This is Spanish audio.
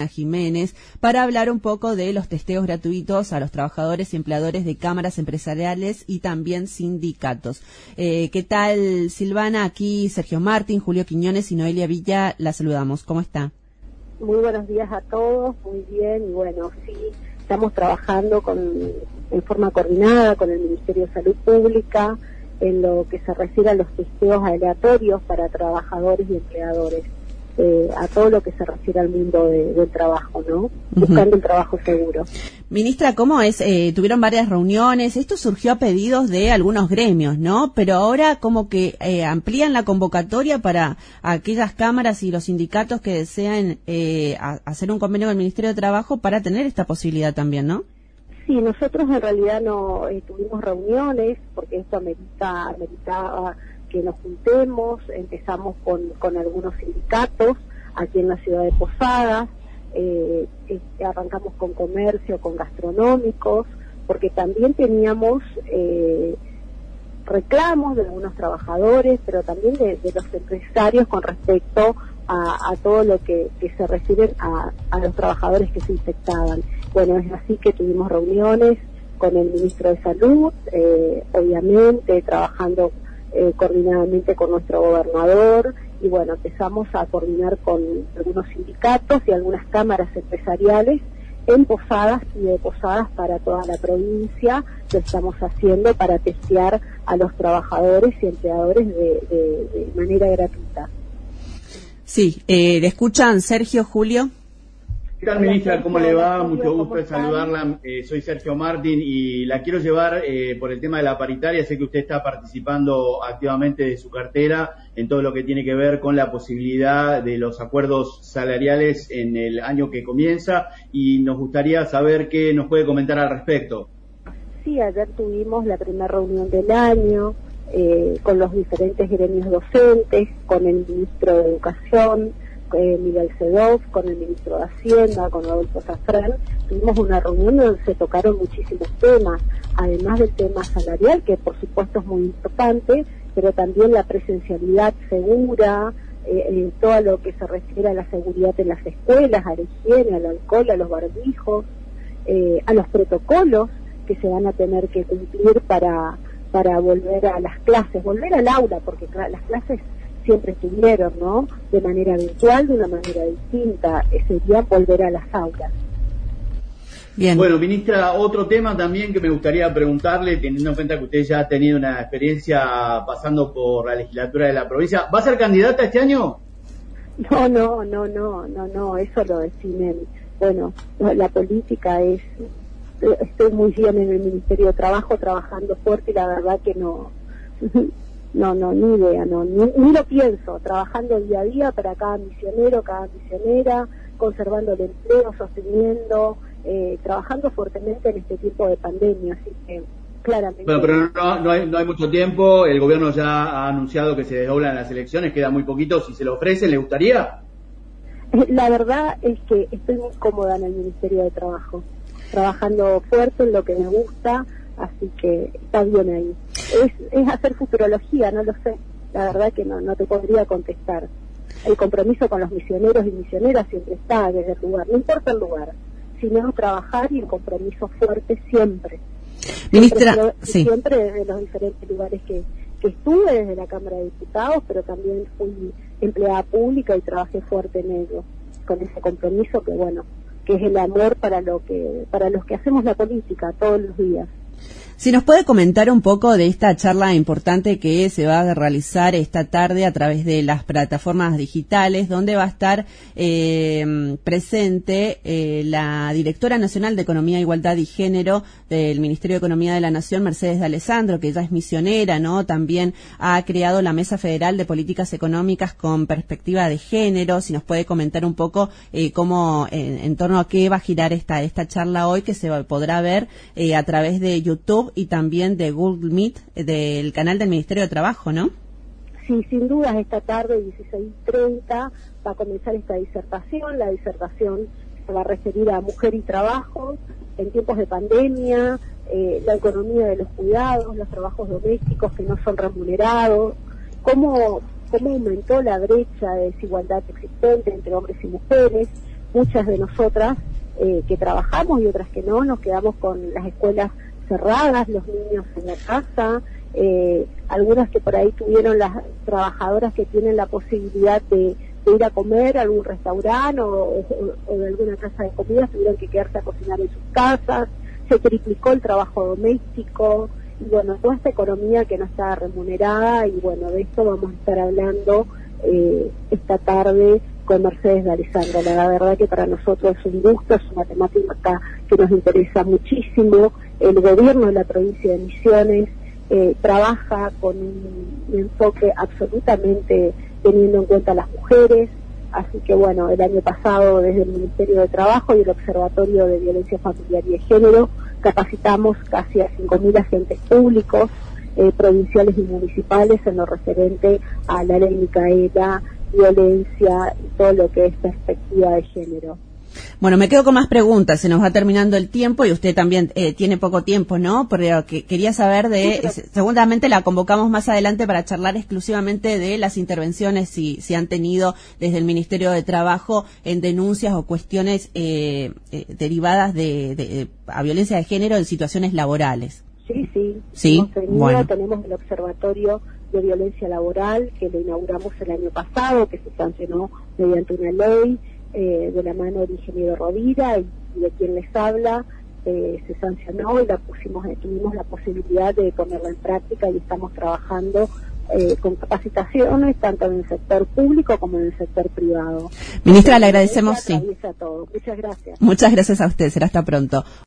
Jiménez para hablar un poco de los testeos gratuitos a los trabajadores y empleadores de cámaras empresariales y también sindicatos. ¿Qué tal, Silvana? Aquí Sergio Martín, Julio Quiñones y Noelia Villa, la saludamos. ¿Cómo está? Muy buenos días a todos, muy bien, y bueno, sí, estamos trabajando en forma coordinada con el Ministerio de Salud Pública en lo que se refiere a los testeos aleatorios para trabajadores y empleadores. A todo lo que se refiere al mundo del trabajo, ¿no? Buscando un trabajo seguro. Ministra, ¿cómo es? Tuvieron varias reuniones, esto surgió a pedidos de algunos gremios, ¿no? Pero ahora como que amplían la convocatoria para aquellas cámaras y los sindicatos que desean hacer un convenio con el Ministerio de Trabajo para tener esta posibilidad también, ¿no? Sí, nosotros en realidad no tuvimos reuniones porque esto ameritaba que nos juntemos. Empezamos con algunos sindicatos aquí en la ciudad de Posadas, arrancamos con comercio, con gastronómicos, porque también teníamos reclamos de algunos trabajadores, pero también de los empresarios con respecto a todo lo que se refiere a los trabajadores que se infectaban. Bueno, es así que tuvimos reuniones con el ministro de Salud, obviamente trabajando coordinadamente con nuestro gobernador, y bueno, empezamos a coordinar con algunos sindicatos y algunas cámaras empresariales en Posadas y de Posadas para toda la provincia. Lo estamos haciendo para testear a los trabajadores y empleadores de manera gratuita. Sí, ¿le escuchan, Sergio, Julio? ¿Qué tal, ministra? ¿Cómo le va? Mucho gusto en saludarla. Soy Sergio Martín y la quiero llevar por el tema de la paritaria. Sé que usted está participando activamente de su cartera en todo lo que tiene que ver con la posibilidad de los acuerdos salariales en el año que comienza, y nos gustaría saber qué nos puede comentar al respecto. Sí, ayer tuvimos la primera reunión del año con los diferentes gremios docentes, con el ministro de Educación, Miguel Sedov, con el ministro de Hacienda, con Adolfo Zafrán. Tuvimos una reunión donde se tocaron muchísimos temas, además del tema salarial, que por supuesto es muy importante, pero también la presencialidad segura, todo lo que se refiere a la seguridad en las escuelas, a la higiene, al alcohol, a los barbijos, a los protocolos que se van a tener que cumplir para volver a las clases, volver al aula, porque las clases siempre estuvieron, ¿no? De manera virtual, de una manera distinta, sería volver a las aulas. Bien. Bueno, ministra, otro tema también que me gustaría preguntarle, teniendo en cuenta que usted ya ha tenido una experiencia pasando por la legislatura de la provincia, ¿va a ser candidata este año? No, eso lo definen. Bueno, la política estoy muy bien en el Ministerio de Trabajo, trabajando fuerte, y la verdad que no, ni idea, ni lo pienso, trabajando día a día para cada misionero, cada misionera, conservando el empleo, sosteniendo, trabajando fuertemente en este tiempo de pandemia, así que claramente... Bueno, pero no hay mucho tiempo, el gobierno ya ha anunciado que se desdoblan las elecciones, queda muy poquito. Si se lo ofrece, ¿le gustaría? La verdad es que estoy muy cómoda en el Ministerio de Trabajo, trabajando fuerte en lo que me gusta, así que está bien ahí. Es hacer futurología, no lo sé, la verdad que no te podría contestar. El compromiso con los misioneros y misioneras siempre está desde el lugar, no importa el lugar, sino trabajar, y el compromiso fuerte siempre. Ministra, siempre desde los diferentes lugares que estuve, desde la Cámara de Diputados, pero también fui empleada pública y trabajé fuerte en ello, con ese compromiso que bueno, que es el amor para los que hacemos la política todos los días. Si nos puede comentar un poco de esta charla importante que se va a realizar esta tarde a través de las plataformas digitales, donde va a estar presente la Directora Nacional de Economía, Igualdad y Género del Ministerio de Economía de la Nación, Mercedes de Alessandro, que ya es misionera, ¿no? También ha creado la Mesa Federal de Políticas Económicas con Perspectiva de Género. Si nos puede comentar un poco cómo, en torno a qué va a girar esta charla hoy, que se podrá ver a través de YouTube y también de Google Meet del canal del Ministerio de Trabajo, ¿no? Sí, sin dudas, esta tarde, 16:30, va a comenzar esta disertación. La disertación se va a referir a mujer y trabajo en tiempos de pandemia, la economía de los cuidados, los trabajos domésticos que no son remunerados, cómo aumentó la brecha de desigualdad existente entre hombres y mujeres, muchas de nosotras que trabajamos y otras que no, nos quedamos con las escuelas cerradas, los niños en la casa, algunas que por ahí tuvieron las trabajadoras que tienen la posibilidad de ir a comer a algún restaurante o de alguna casa de comida, tuvieron que quedarse a cocinar en sus casas, se triplicó el trabajo doméstico, y bueno, toda esta economía que no está remunerada, y bueno, de esto vamos a estar hablando esta tarde con Mercedes D'Alessandro. La verdad que para nosotros es un gusto, es una temática que nos interesa muchísimo. El gobierno de la provincia de Misiones trabaja con un enfoque absolutamente teniendo en cuenta a las mujeres, así que bueno, el año pasado desde el Ministerio de Trabajo y el Observatorio de Violencia Familiar y de Género capacitamos casi a 5.000 agentes públicos, provinciales y municipales en lo referente a la ley Micaela, violencia y todo lo que es perspectiva de género. Bueno, me quedo con más preguntas, se nos va terminando el tiempo y usted también tiene poco tiempo, ¿no? Pero quería saber seguramente la convocamos más adelante para charlar exclusivamente de las intervenciones si han tenido desde el Ministerio de Trabajo en denuncias o cuestiones derivadas a violencia de género en situaciones laborales. Sí. Bueno. Tenemos el Observatorio de Violencia Laboral que lo inauguramos el año pasado, que se sancionó mediante una ley de la mano del ingeniero Rovira y de quien les habla, se sancionó y tuvimos la posibilidad de ponerla en práctica y estamos trabajando con capacitaciones tanto en el sector público como en el sector privado. Ministra, le agradecemos. A todos. Muchas gracias. Muchas gracias a usted, será hasta pronto.